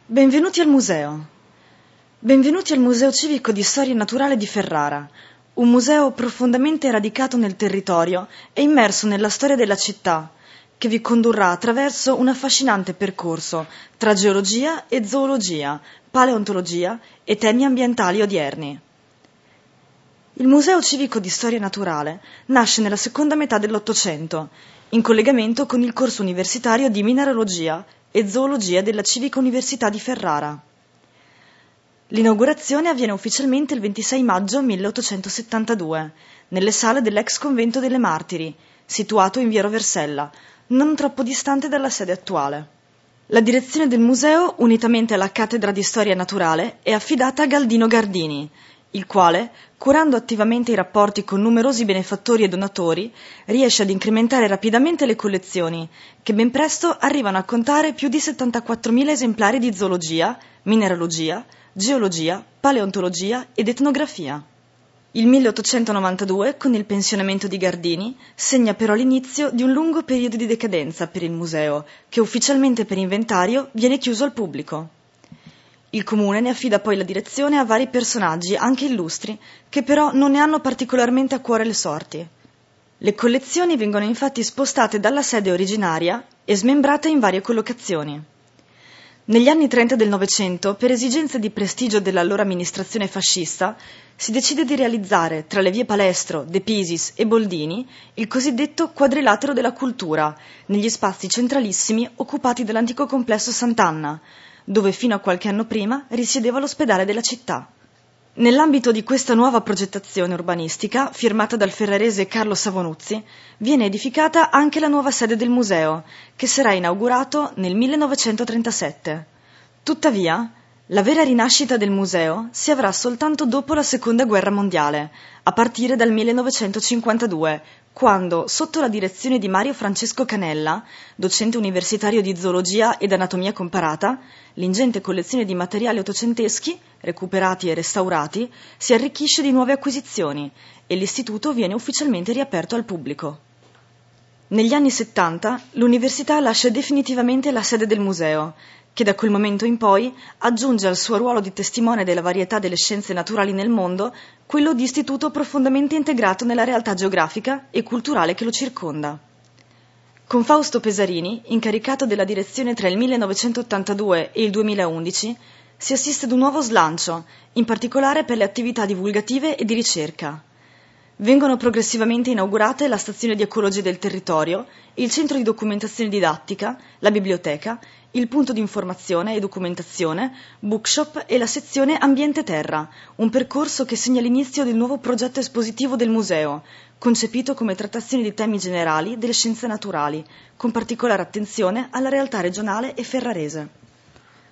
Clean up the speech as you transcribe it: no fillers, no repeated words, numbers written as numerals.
Benvenuti al museo. Benvenuti al Museo Civico di Storia Naturale di Ferrara, un museo profondamente radicato nel territorio e immerso nella storia della città, che vi condurrà attraverso un affascinante percorso tra geologia e zoologia, paleontologia e temi ambientali odierni. Il Museo Civico di Storia Naturale nasce nella seconda metà dell'Ottocento, in collegamento con il corso universitario di mineralogia e zoologia della Civica Università di Ferrara. L'inaugurazione avviene ufficialmente il 26 maggio 1872, nelle sale dell'ex convento delle Martiri, situato in via Roversella, non troppo distante dalla sede attuale. La direzione del museo, unitamente alla cattedra di storia naturale, è affidata a Galdino Gardini, il quale, curando attivamente i rapporti con numerosi benefattori e donatori, riesce ad incrementare rapidamente le collezioni, che ben presto arrivano a contare più di 74.000 esemplari di zoologia, mineralogia, geologia, paleontologia ed etnografia. Il 1892, con il pensionamento di Gardini, segna però l'inizio di un lungo periodo di decadenza per il museo, che ufficialmente per inventario viene chiuso al pubblico. Il comune ne affida poi la direzione a vari personaggi, anche illustri, che però non ne hanno particolarmente a cuore le sorti. Le collezioni vengono infatti spostate dalla sede originaria e smembrate in varie collocazioni. Negli anni 30 del Novecento, per esigenze di prestigio dell'allora amministrazione fascista, si decide di realizzare, tra le vie Palestro, De Pisis e Boldini, il cosiddetto Quadrilatero della Cultura, negli spazi centralissimi occupati dall'antico complesso Sant'Anna, dove fino a qualche anno prima risiedeva l'ospedale della città. Nell'ambito di questa nuova progettazione urbanistica, firmata dal ferrarese Carlo Savonuzzi, viene edificata anche la nuova sede del museo, che sarà inaugurato nel 1937. Tuttavia, la vera rinascita del museo si avrà soltanto dopo la Seconda Guerra Mondiale, a partire dal 1952, quando, sotto la direzione di Mario Francesco Canella, docente universitario di zoologia ed anatomia comparata, l'ingente collezione di materiali ottocenteschi, recuperati e restaurati, si arricchisce di nuove acquisizioni e l'istituto viene ufficialmente riaperto al pubblico. Negli anni 70 l'università lascia definitivamente la sede del museo, che da quel momento in poi aggiunge al suo ruolo di testimone della varietà delle scienze naturali nel mondo quello di istituto profondamente integrato nella realtà geografica e culturale che lo circonda. Con Fausto Pesarini, incaricato della direzione tra il 1982 e il 2011, si assiste ad un nuovo slancio, in particolare per le attività divulgative e di ricerca. Vengono progressivamente inaugurate la stazione di ecologia del territorio, il centro di documentazione didattica, la biblioteca, il punto di informazione e documentazione, bookshop e la sezione Ambiente Terra, un percorso che segna l'inizio del nuovo progetto espositivo del museo, concepito come trattazione di temi generali delle scienze naturali, con particolare attenzione alla realtà regionale e ferrarese.